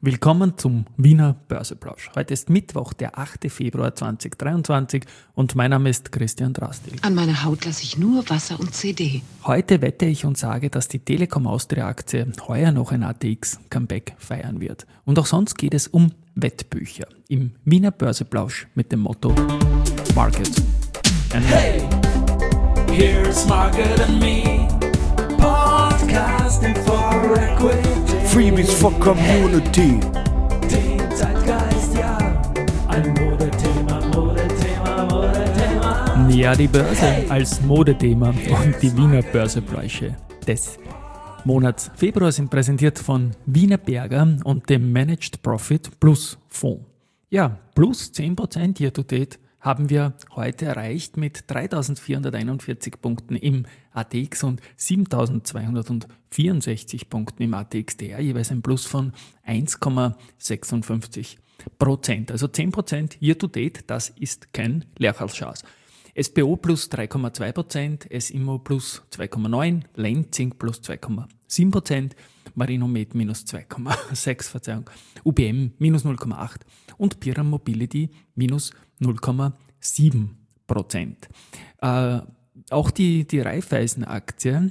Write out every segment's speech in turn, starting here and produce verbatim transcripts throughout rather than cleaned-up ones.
Willkommen zum Wiener Börseplausch. Heute ist Mittwoch, der achte Februar zweitausenddreiundzwanzig und mein Name ist Christian Drastil. An meiner Haut lasse ich nur Wasser und C D. Heute wette ich und sage, dass die Telekom Austria Aktie heuer noch ein A T X-Comeback feiern wird. Und auch sonst geht es um Wettbücher im Wiener Börseplausch mit dem Motto Market and Hey, here's Market and Me, podcasting for equity. Freebies for Community. Den Zeitgeist, ja, ein Modethema, Modethema, Modethema. Ja, die Börse als Modethema und die Wiener Börsepläusche des Monats Februar sind präsentiert von Wiener Berger und dem Managed Profit Plus Fonds. Ja, plus zehn Prozent year to date haben wir heute erreicht mit dreitausendvierhunderteinundvierzig Punkten im A T X und siebentausendzweihundertvierundsechzig Punkten im A T X T R, jeweils ein Plus von eins Komma sechsundfünfzig Prozent. Also zehn Prozent year to date, das ist kein Lerchalschaß. S B O plus drei Komma zwei Prozent, S I M O plus zwei Komma neun, Lenzing plus zwei Komma sieben Prozent, Marinomed minus zwei Komma sechs, Verzeihung, U B M minus null Komma acht und Piram Mobility minus null Komma sieben Prozent. Äh, auch die, die Raiffeisen-Aktie,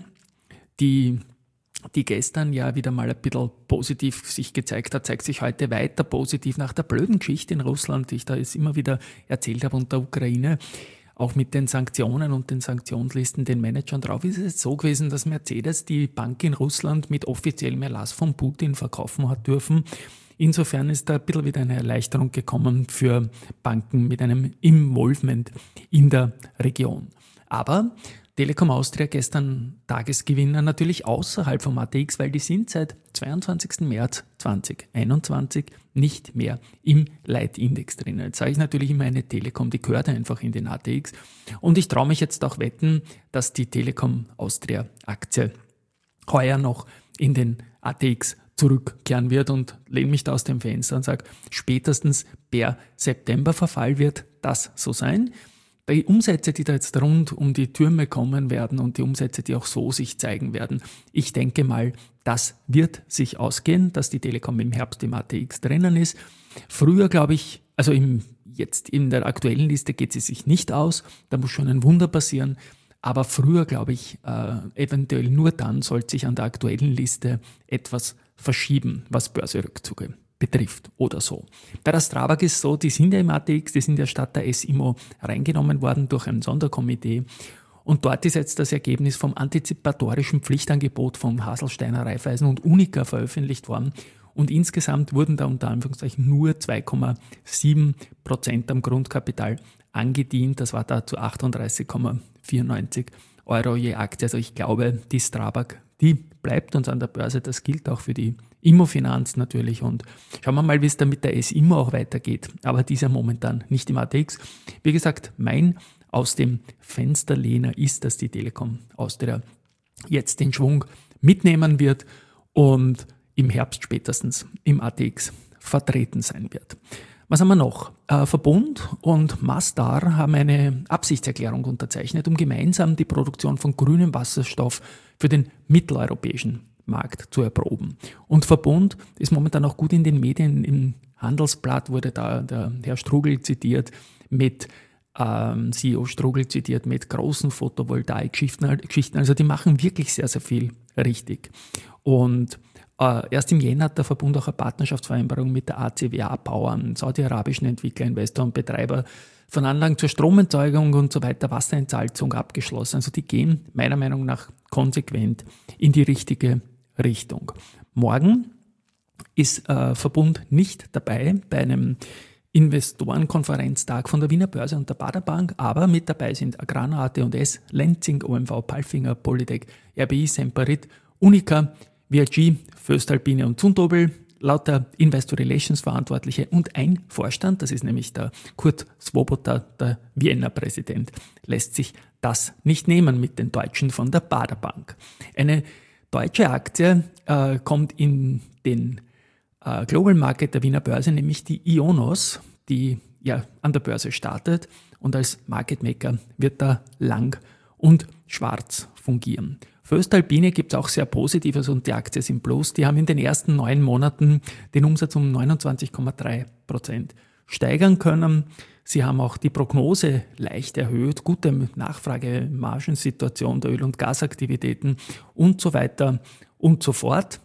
die, die gestern ja wieder mal ein bisschen positiv sich gezeigt hat, zeigt sich heute weiter positiv nach der blöden Geschichte in Russland, die ich da jetzt immer wieder erzählt habe, und der Ukraine. Auch mit den Sanktionen und den Sanktionslisten, den Managern drauf, ist es so gewesen, dass Mercedes die Bank in Russland mit offiziellem Erlass von Putin verkaufen hat dürfen. Insofern ist da ein bisschen wieder eine Erleichterung gekommen für Banken mit einem Involvement in der Region. Aber Telekom Austria gestern Tagesgewinner natürlich außerhalb vom A T X, weil die sind seit zweiundzwanzigsten März zweitausendeinundzwanzig nicht mehr im Leitindex drinnen. Jetzt sage ich natürlich immer eine Telekom, die gehört einfach in den A T X. Und ich traue mich jetzt auch wetten, dass die Telekom Austria Aktie heuer noch in den A T X zurückkehren wird, und lehne mich da aus dem Fenster und sage, spätestens per Septemberverfall wird das so sein. Die Umsätze, die da jetzt rund um die Türme kommen werden und die Umsätze, die auch so sich zeigen werden, ich denke mal, das wird sich ausgehen, dass die Telekom im Herbst im A T X drinnen ist. Früher, glaube ich, also im, jetzt in der aktuellen Liste geht sie sich nicht aus, da muss schon ein Wunder passieren, aber früher, glaube ich, äh, eventuell nur dann sollte sich an der aktuellen Liste etwas verschieben, was Börserückzüge betrifft oder so. Bei der Strabag ist es so, die sind ja im A T X, die sind ja statt der S I M O reingenommen worden durch ein Sonderkomitee, und dort ist jetzt das Ergebnis vom antizipatorischen Pflichtangebot von Haselsteiner, Raiffeisen und Unica veröffentlicht worden, und insgesamt wurden da unter Anführungszeichen nur zwei Komma sieben Prozent am Grundkapital angedient, das war da zu achtunddreißig Komma vierundneunzig Euro je Aktie. Also ich glaube, die Strabag, die bleibt uns an der Börse, das gilt auch für die Immofinanz natürlich, und schauen wir mal, wie es dann mit der S I M O auch weitergeht, aber die ist ja momentan nicht im A T X. Wie gesagt, mein aus dem Fensterlehner ist, dass die Telekom Austria jetzt den Schwung mitnehmen wird und im Herbst spätestens im A T X vertreten sein wird. Was haben wir noch? Äh, Verbund und Masdar haben eine Absichtserklärung unterzeichnet, um gemeinsam die Produktion von grünem Wasserstoff für den mitteleuropäischen Markt zu erproben. Und Verbund ist momentan auch gut in den Medien. Im Handelsblatt wurde da der Herr Strugl zitiert mit ähm, C E O Strugl zitiert mit großen Photovoltaik-Geschichten. Also die machen wirklich sehr, sehr viel richtig. Und äh, erst im Jänner hat der Verbund auch eine Partnerschaftsvereinbarung mit der A C W A Power, einem saudi-arabischen Entwickler, Investor und Betreiber von Anlagen zur Stromerzeugung und so weiter, Wasserentsalzung abgeschlossen. Also die gehen meiner Meinung nach konsequent in die richtige Richtung. Morgen ist äh, Verbund nicht dabei bei einem Investorenkonferenztag von der Wiener Börse und der Baader Bank, aber mit dabei sind Agrana, A T und S, Lenzing, O M V, Palfinger, Polytech, R B I, Semperit, Unica, V I G, Voestalpine und Zumtobel, lauter Investor Relations Verantwortliche und ein Vorstand, das ist nämlich der Kurt Swoboda, der Vienna Präsident, lässt sich das nicht nehmen mit den Deutschen von der Baader Bank. Eine deutsche Aktie äh, kommt in den äh, Global Market der Wiener Börse, nämlich die Ionos, die ja an der Börse startet, und als Market Maker wird da lang und schwarz fungieren. Voestalpine gibt es auch sehr Positives und die Aktie ist im Plus. Die haben in den ersten neun Monaten den Umsatz um neunundzwanzig Komma drei Prozent steigern können. Sie haben auch die Prognose leicht erhöht, gute Nachfrage-Margensituation der Öl- und Gasaktivitäten und so weiter und so fort.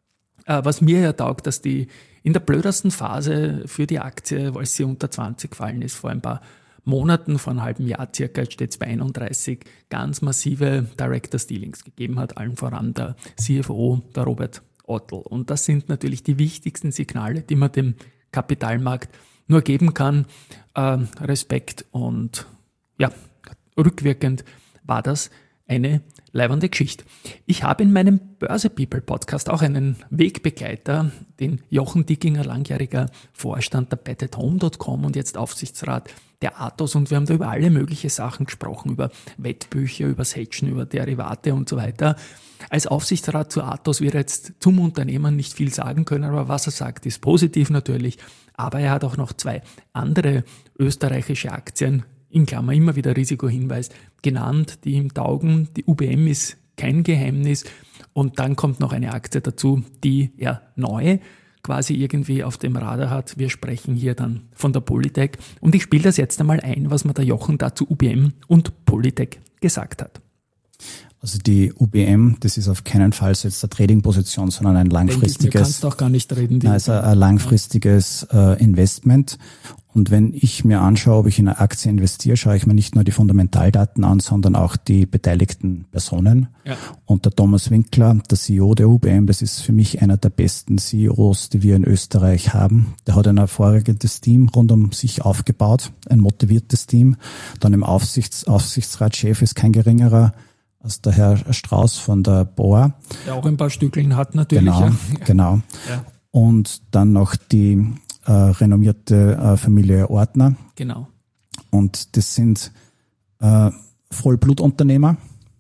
Was mir ja taugt, dass die in der blödesten Phase für die Aktie, als sie unter zwanzig gefallen ist, vor ein paar Monaten, vor einem halben Jahr circa, jetzt steht es bei einunddreißig, ganz massive Director-Dealings gegeben hat, allen voran der C F O, der Robert Ottel. Und das sind natürlich die wichtigsten Signale, die man dem Kapitalmarkt nur geben kann. Äh, Respekt und ja, rückwirkend war das eine leibende Geschichte. Ich habe in meinem Börse People Podcast auch einen Wegbegleiter, den Jochen Dickinger, langjähriger Vorstand der bet at home Punkt com und jetzt Aufsichtsrat der Athos, und wir haben da über alle möglichen Sachen gesprochen, über Wettbücher, über das Hedgen, über Derivate und so weiter. Als Aufsichtsrat zu Athos wird er jetzt zum Unternehmen nicht viel sagen können, aber was er sagt, ist positiv natürlich. Aber er hat auch noch zwei andere österreichische Aktien, in Klammer immer wieder Risikohinweis, genannt, die ihm taugen. Die U B M ist kein Geheimnis. Und dann kommt noch eine Aktie dazu, die er neu quasi irgendwie auf dem Radar hat. Wir sprechen hier dann von der Polytech. Und ich spiele das jetzt einmal ein, was mir der Jochen dazu U B M und Polytech gesagt hat. Also die U B M, das ist auf keinen Fall so jetzt eine Trading-Position, sondern ein langfristiges. Du kannst auch gar nicht reden. Nein, also ein langfristiges äh, Investment. Und wenn ich mir anschaue, ob ich in eine Aktie investiere, schaue ich mir nicht nur die Fundamentaldaten an, sondern auch die beteiligten Personen. Ja. Und der Thomas Winkler, der C E O der U B M, das ist für mich einer der besten C E Os, die wir in Österreich haben. Der hat ein hervorragendes Team rund um sich aufgebaut, ein motiviertes Team. Dann im Aufsichts, Aufsichtsratschef ist kein geringerer als der Herr Strauß von der B O A. Der auch ein paar Stückeln hat natürlich. Genau, ja. genau. Ja. Und dann noch die äh, renommierte äh, Familie Ortner. Genau. Und das sind äh, Vollblutunternehmer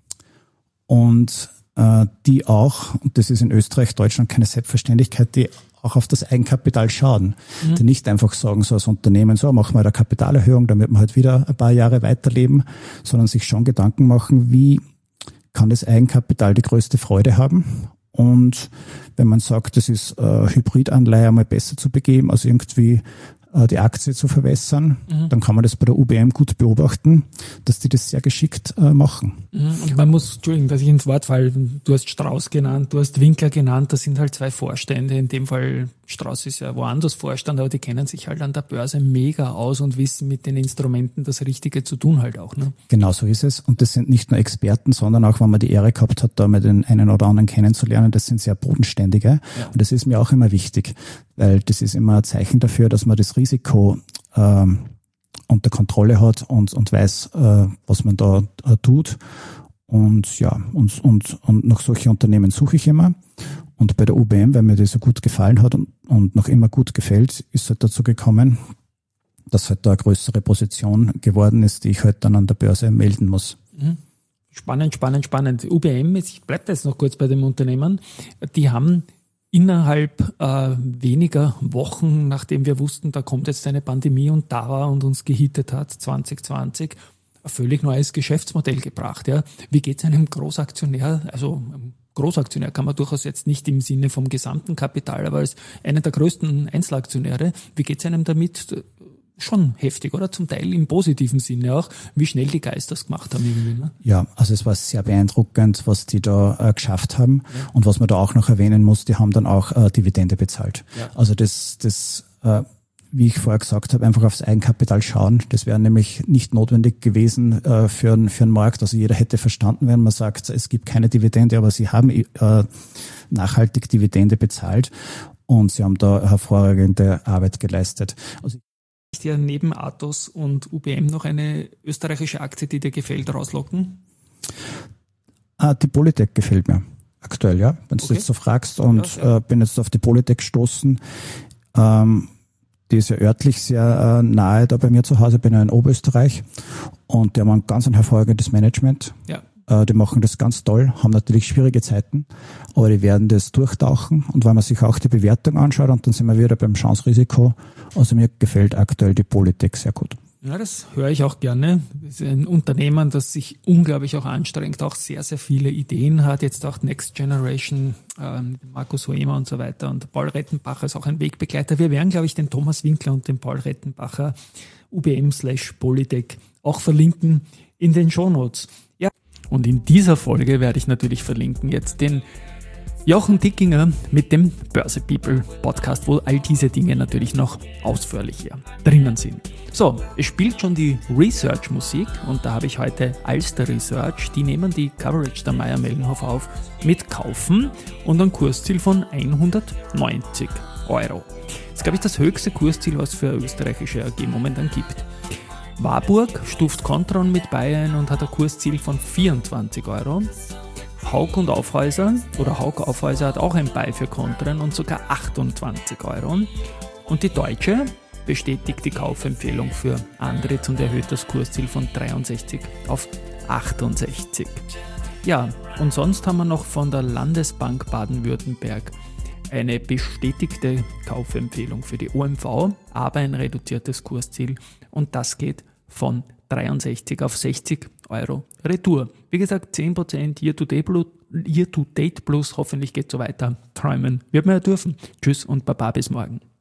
und äh, die auch, und das ist in Österreich, Deutschland keine Selbstverständlichkeit, die auch auf das Eigenkapital schauen. Mhm. Die nicht einfach sagen, so als Unternehmen, so machen wir eine Kapitalerhöhung, damit wir halt wieder ein paar Jahre weiterleben, sondern sich schon Gedanken machen, wie kann das Eigenkapital die größte Freude haben. Und wenn man sagt, das ist äh, Hybridanleihe einmal besser zu begeben, als irgendwie äh, die Aktie zu verwässern, mhm. dann kann man das bei der U B M gut beobachten, dass die das sehr geschickt äh, machen. Mhm. Und man muss, Entschuldigung, dass ich ins Wort falle, du hast Strauß genannt, du hast Winkler genannt, das sind halt zwei Vorstände, in dem Fall Strauß ist ja woanders Vorstand, aber die kennen sich halt an der Börse mega aus und wissen mit den Instrumenten das Richtige zu tun halt auch. Ne? Genau so ist es. Und das sind nicht nur Experten, sondern auch, wenn man die Ehre gehabt hat, da mal den einen oder anderen kennenzulernen, das sind sehr bodenständige. Ja. Und das ist mir auch immer wichtig, weil das ist immer ein Zeichen dafür, dass man das Risiko ähm, unter Kontrolle hat und, und weiß, äh, was man da äh, tut. Und ja, und, und, und nach solchen Unternehmen suche ich immer. Und bei der U B M, weil mir das so gut gefallen hat und, und noch immer gut gefällt, ist halt dazu gekommen, dass halt da eine größere Position geworden ist, die ich halt dann an der Börse melden muss. Spannend, spannend, spannend. U B M, ich bleibe jetzt noch kurz bei dem Unternehmen, die haben innerhalb äh, weniger Wochen, nachdem wir wussten, da kommt jetzt eine Pandemie und da war und uns gehittet hat, zwanzig zwanzig, ein völlig neues Geschäftsmodell gebracht. Ja. Wie geht es einem Großaktionär, also Großaktionär kann man durchaus jetzt nicht im Sinne vom gesamten Kapital, aber als einer der größten Einzelaktionäre, wie geht es einem damit? Schon heftig, oder? Zum Teil im positiven Sinne auch, wie schnell die Guys das gemacht haben irgendwie. Ne? Ja, also es war sehr beeindruckend, was die da äh, geschafft haben. Ja. Und was man da auch noch erwähnen muss, die haben dann auch äh, Dividende bezahlt. Ja. Also das, das äh, wie ich vorher gesagt habe, einfach aufs Eigenkapital schauen. Das wäre nämlich nicht notwendig gewesen äh, für, einen, für einen Markt. Also jeder hätte verstanden, wenn man sagt, es gibt keine Dividende, aber sie haben äh, nachhaltig Dividende bezahlt und sie haben da hervorragende Arbeit geleistet. Also dir neben Athos und U B M noch eine österreichische Aktie, die dir gefällt, rauslocken? Ah, die Polytech gefällt mir aktuell, ja. Wenn du okay. jetzt so fragst und ja, ja. Äh, bin jetzt auf die Polytech gestoßen. Ähm, die ist ja örtlich sehr äh, nahe da bei mir zu Hause, bin ja in Oberösterreich und die haben ein ganz ein hervorragendes Management. Ja. Äh, die machen das ganz toll, haben natürlich schwierige Zeiten, aber die werden das durchtauchen und wenn man sich auch die Bewertung anschaut und dann sind wir wieder beim Chance-Risiko, also mir gefällt aktuell die Polytech sehr gut. Ja, das höre ich auch gerne. Das ist ein Unternehmen, das sich unglaublich auch anstrengt, auch sehr, sehr viele Ideen hat. Jetzt auch Next Generation, ähm, Markus Hoemer und so weiter. Und Paul Rettenbacher ist auch ein Wegbegleiter. Wir werden, glaube ich, den Thomas Winkler und den Paul Rettenbacher U B M slash Polytech auch verlinken in den Shownotes. Ja. Und in dieser Folge werde ich natürlich verlinken jetzt den Jochen Dickinger mit dem Börse People Podcast, wo all diese Dinge natürlich noch ausführlicher drinnen sind. So, es spielt schon die Research-Musik und da habe ich heute Alster Research, die nehmen die Coverage der Mayr-Melnhof auf mit Kaufen und ein Kursziel von hundertneunzig Euro. Das ist, glaube ich, das höchste Kursziel, was es für österreichische A G momentan gibt. Warburg stuft Kontron mit bei ein und hat ein Kursziel von vierundzwanzig Euro. Haug und Aufhäuser oder Haug Aufhäuser hat auch ein Buy für Kontron und sogar achtundzwanzig Euro. Und die Deutsche bestätigt die Kaufempfehlung für Andritz und erhöht das Kursziel von dreiundsechzig auf achtundsechzig. Ja, und sonst haben wir noch von der Landesbank Baden-Württemberg eine bestätigte Kaufempfehlung für die O M V, aber ein reduziertes Kursziel und das geht von dreiundsechzig auf sechzig Euro Retour. Wie gesagt, zehn Prozent Year-to-Date plus, hoffentlich geht es so weiter. Träumen wird man ja dürfen. Tschüss und Baba bis morgen.